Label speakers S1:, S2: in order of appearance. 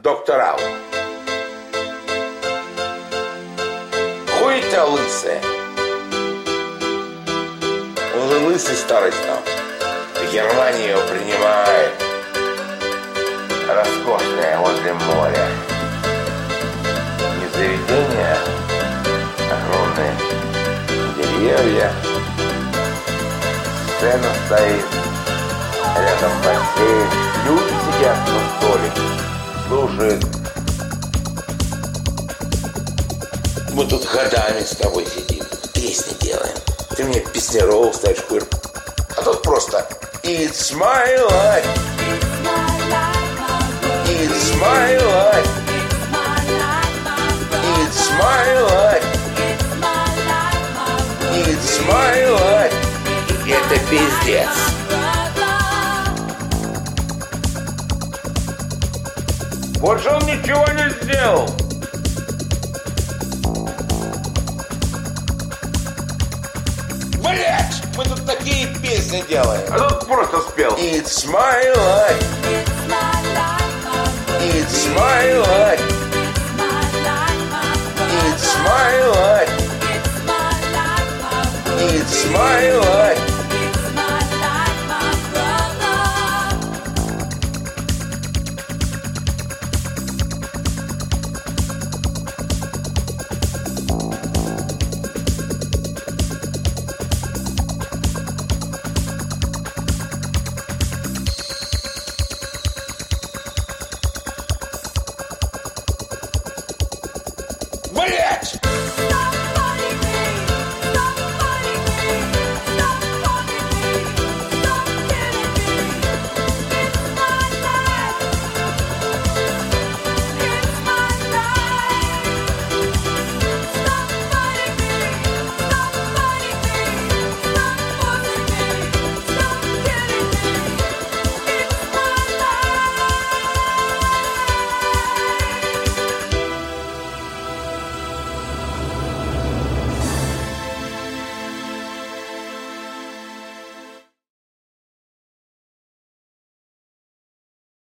S1: Доктор Ау. Хуй-то лысая. Он же лысый старый стал. Германия его принимает. Роскошная возле моря. Не заведение, огромные деревья. Сцена стоит. Рядом бассейн. Люди сидят на столике. Слушают. Мы тут годами с тобой сидим. Песни делаем. Ты мне песняров ставишь, хуй. А тут просто It's my life. It's my life. It's my life. It's my life. Это пиздец. Больше он ничего не сделал. Блять, мы тут такие песни делаем. А тут просто спел. It's my life. It's my life. It's my life. It's my life.